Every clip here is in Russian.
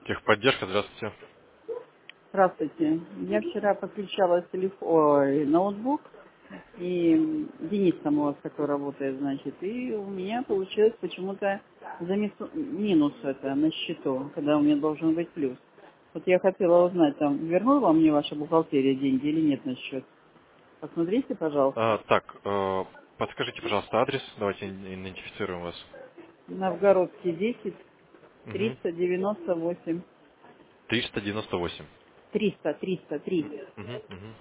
Техподдержка, здравствуйте. Здравствуйте. Я вчера подключала ноутбук, и Денис там у вас такой работает, значит, и у меня получилось почему-то минус это на счету, когда у меня должен быть плюс. Вот я хотела узнать, там, вернула мне ваша бухгалтерия деньги или нет на счет? Посмотрите, пожалуйста. Так, подскажите, пожалуйста, адрес. Давайте идентифицируем вас. Новгородский 10, Угу. 398. 398. 303. Угу, угу.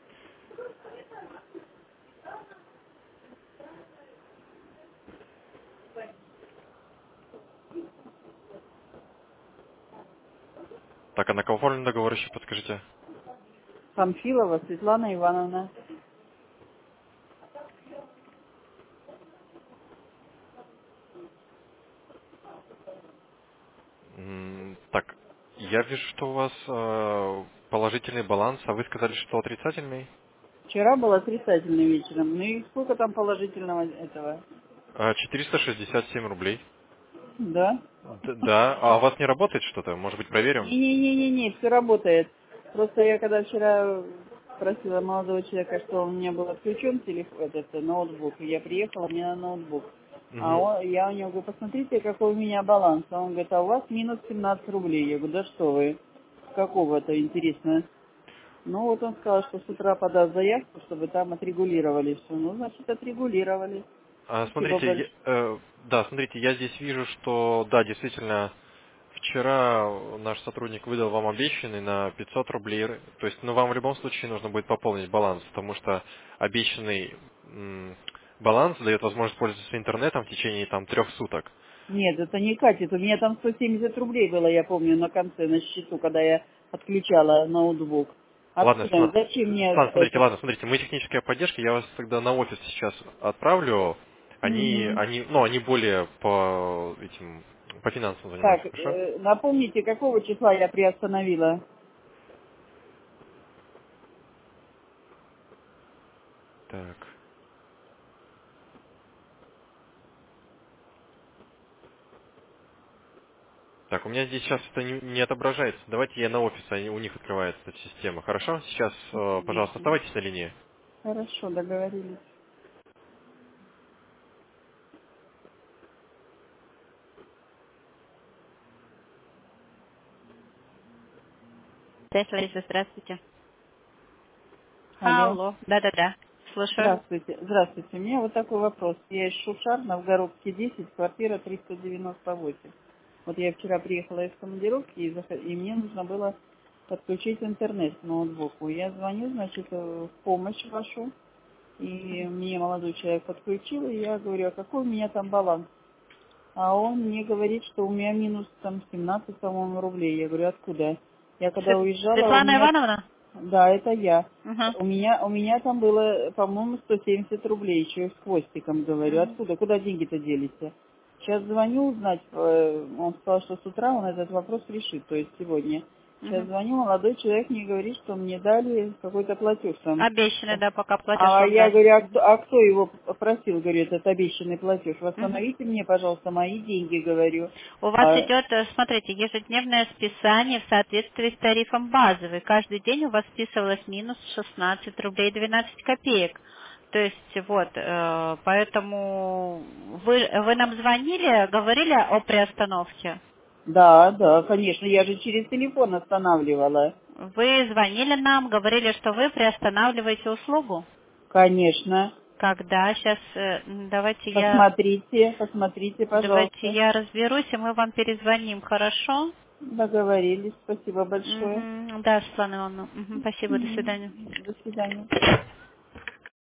Так, а на кого оформлен договор еще, подскажите? Памфилова Светлана Ивановна. Так, я вижу, что у вас положительный баланс, а вы сказали, что отрицательный? Вчера был отрицательный вечером. Ну и сколько там положительного этого? 467 рублей. Да? Да, а у вас не работает что-то? Может быть, проверим? Не-не-не-не, все работает. Просто я когда вчера просила молодого человека, что у меня был отключен телефон, этот ноутбук, и я приехала, мне на ноутбук. Угу. Я у него говорю, посмотрите, какой у меня баланс. А он говорит, а у вас минус 17 рублей. Я говорю, да что вы, какого-то, интересно. Ну вот он сказал, что с утра подаст заявку, чтобы там отрегулировали все. Ну, значит, отрегулировали. Спасибо Смотрите, большое. да, смотрите, я здесь вижу, что, да, действительно, вчера наш сотрудник выдал вам обещанный на 500 рублей. То есть, ну, вам в любом случае нужно будет пополнить баланс, потому что обещанный баланс дает возможность пользоваться интернетом в течение там 3 суток. Нет, это не катит. У меня там 170 рублей было, я помню, на конце, на счету, когда я отключала ноутбук. Ладно, Откуда? Зачем мне Смотрите, это? ладно, смотрите, мы техническая поддержка, я вас тогда на офис сейчас отправлю. Мгм. Они более по финансам занимаются, Так, хорошо? напомните, какого числа я приостановила? Так. Так, у меня здесь сейчас это не отображается. Давайте я на офис, у них открывается эта система. Хорошо? Сейчас, пожалуйста, Отлично. оставайтесь на линии. Хорошо, договорились. Здравствуйте, Лариса, здравствуйте. Алло. Алло, да-да-да, слушаю. Здравствуйте. Здравствуйте. У меня вот такой вопрос. Я из Шушар, Новгородский 10, квартира 398. Вот я вчера приехала из командировки, и мне нужно было подключить интернет к ноутбуку. Я звоню, значит, в помощь вашу, и мне молодой человек подключил, и я говорю, а какой у меня там баланс? А он мне говорит, что у меня минус там 17, по-моему, рублей. Я говорю, откуда? Я когда уезжала, у Светлана меня Ивановна? да, это я. Угу. У меня там было, по-моему, 170 рублей, еще и с хвостиком говорю. Откуда? Куда деньги-то делись? Сейчас звоню узнать, он сказал, что с утра он этот вопрос решит, то есть сегодня. Сейчас Угу. звоню, молодой человек мне говорит, что мне дали какой-то платеж там. Обещанный, да, пока платеж А вам я дали. говорю, а кто его просил, говорю, этот обещанный платеж? Мгм. Восстановите мне, пожалуйста, мои деньги, говорю. У вас А, идет, смотрите, ежедневное списание в соответствии с тарифом базовый. Каждый день у вас списывалось минус 16 рублей 12 копеек. То есть вот, поэтому вы нам звонили, говорили о приостановке. да, да, конечно, я же через телефон останавливала. Вы звонили нам, говорили, что вы приостанавливаете услугу. Конечно. Когда? Сейчас Посмотрите, давайте пожалуйста. я разберусь, и мы вам перезвоним, хорошо? Договорились. Спасибо большое. Мгм. Да, Светлана Ивановна. Мгм. Спасибо, до свидания. До свидания.